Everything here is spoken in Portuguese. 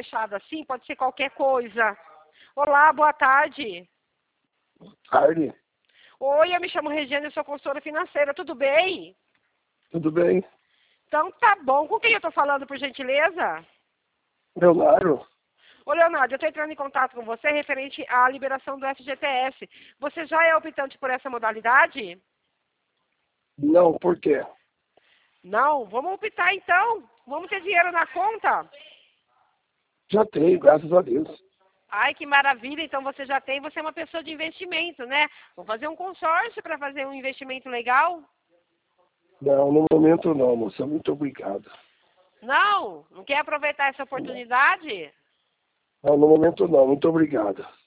fechado assim, pode ser qualquer coisa. Olá, boa tarde. Tarde, Oi, eu me chamo Regiane, eu sou consultora financeira, tudo bem? tudo bem? Então tá bom. Com quem eu tô falando, por gentileza? Leonardo? Ô, Leonardo, eu tô entrando em contato com você referente à liberação do FGTS. Você já é optante por essa modalidade? Não, por quê? Não? Vamos optar então. Vamos ter dinheiro na conta? Já tenho, graças a Deus. Ai, que maravilha. Então você já tem, você é uma pessoa de investimento, né? Vamos fazer um consórcio para fazer um investimento legal? Não, no momento não, moça. Muito obrigado. Não? Não quer aproveitar essa oportunidade? Não, no momento não. Muito obrigado.